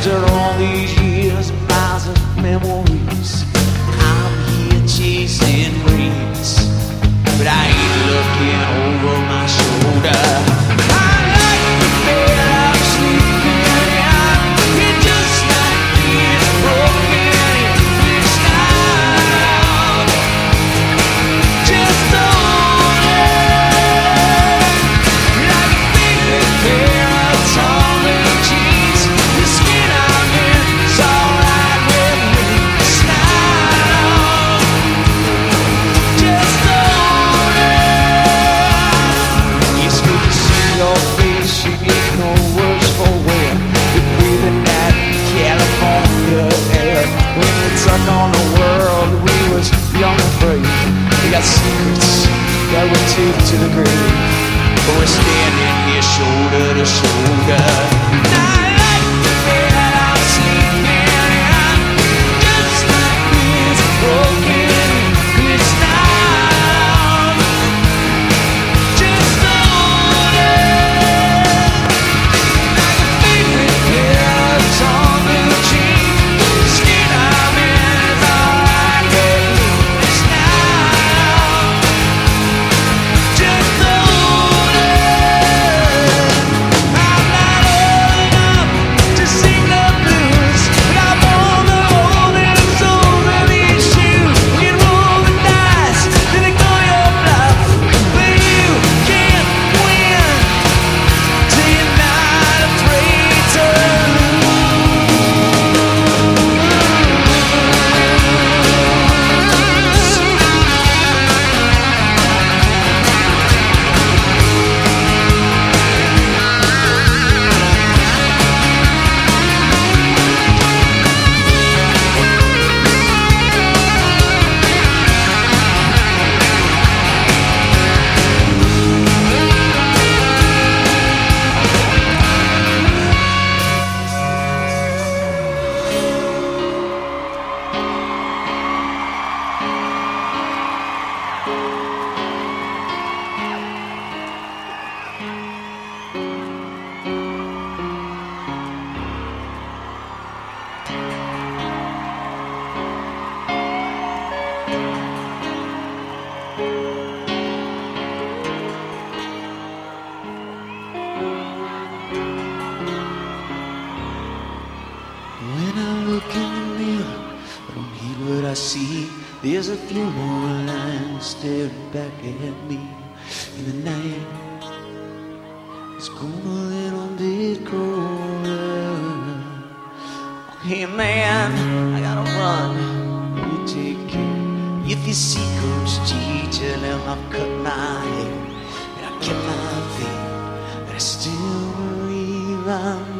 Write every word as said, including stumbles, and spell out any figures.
After all these years and miles of memories, I'm here chasing dreams, but I ain't looking over my shoulder. I like the bed I'm sleeping in. It just like being broken in this time. Just hold it like a favorite pair of Tommy jeans. The skin I'm in is alright with me now. Just hold it. It's good to see your face. You get no words for wear. You're breathing that California air. When we took on the world, we was young and free. We got secrets that we take to the grave, but we're standing here shoulder to shoulder. I like the bed I'm sleeping in, just like this broken this time. Just hold it like a favorite pair of Tommy jeans. The skin I'm in is alright with me this now. Just hold it. I'm not old enough to sing the blues, but I'm older, older and sold of these shoes. You can roll the dice, then they call your bluff, but you can't win till you're not afraid to lose. When I look in the mirror, I don't heed what I see. There's a few more lines staring back at me in the night. It's going a little bit colder. Hey man, I gotta run. You take care. If you see Coach G, tell him I've cut my hair and I kept my faith, but I still believe I'm